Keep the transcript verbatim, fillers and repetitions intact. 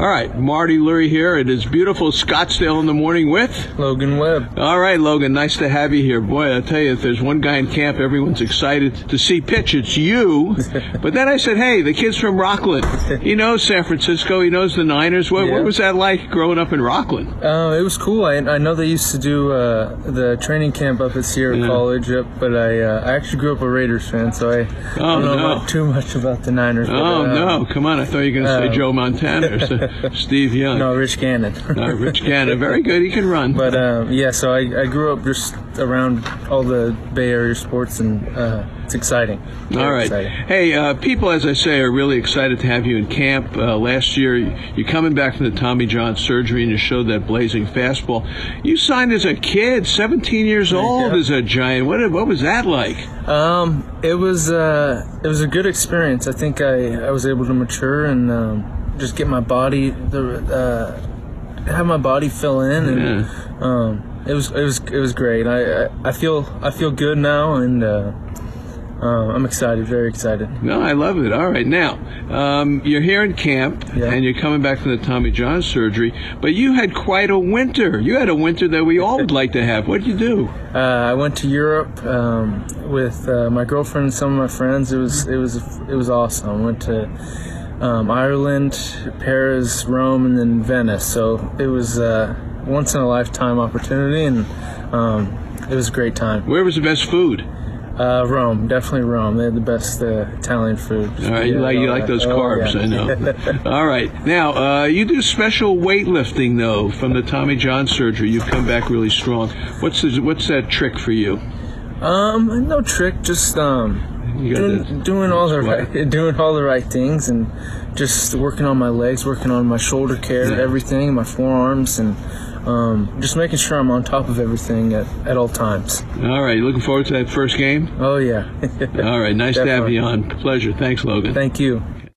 All right, Marty Lurie here. It is beautiful Scottsdale in the morning with Logan Webb. All right, Logan, nice to have you here. Boy, I tell you, if there's one guy in camp everyone's excited to see pitch, it's you. But then I said, hey, the kid's from Rockland. He knows San Francisco. He knows the Niners. What, Yeah. what was that like growing up in Rockland? Uh, it was cool. I, I know they used to do uh, the training camp up at Sierra Yeah. College, up, but I uh, I actually grew up a Raiders fan, so I Oh, don't know no. about too much about the Niners. But, Oh, uh, no. Come on. I thought you were going to uh, say Joe Montana or so- Steve Young. No, Rich Gannon. No, Rich Gannon. Very good. He can run. But um, yeah, so I, I grew up just around all the Bay Area sports, and uh, it's exciting. Very All right. exciting. Hey, uh, people, as I say, are really excited to have you in camp. Uh, last year, you're coming back from the Tommy John surgery, and you showed that blazing fastball. You signed as a kid, seventeen years old, Yeah. as a Giant. What what was that like? Um, it was uh, it was a good experience. I think I, I was able to mature and um, just get my body the uh, have my body fill in, and Yeah. um, it was it was it was great. I, I I feel I feel good now, and uh, uh, I'm excited, very excited. No, I love it. All right. Now, um, you're here in camp, Yeah. and you're coming back from the Tommy John surgery, but you had quite a winter. You had a winter that we all would like to have. What did you do? Uh, I went to Europe um, with uh, my girlfriend and some of my friends. It was it was it was awesome. I went to um, Ireland, Paris, Rome, and then Venice. So it was a once in a lifetime opportunity, and um, it was a great time. Where was the best food? Uh, Rome, definitely Rome. They had the best uh, Italian food. All right, you Yeah, like you all like that. those Oh, carbs, yeah. I know. All right, now uh, you do special weightlifting though from the Tommy John surgery. You've come back really strong. What's the, what's that trick for you? Um, no trick, just um, You got doing, the- doing all the squat. right, doing all the right things, and just working on my legs, working on my shoulder care, Yeah. everything, my forearms, and um, just making sure I'm on top of everything at, at all times. All right, you looking forward to that first game? Oh yeah. All right, nice to have Definitely. you on. Pleasure. Thanks, Logan. Thank you.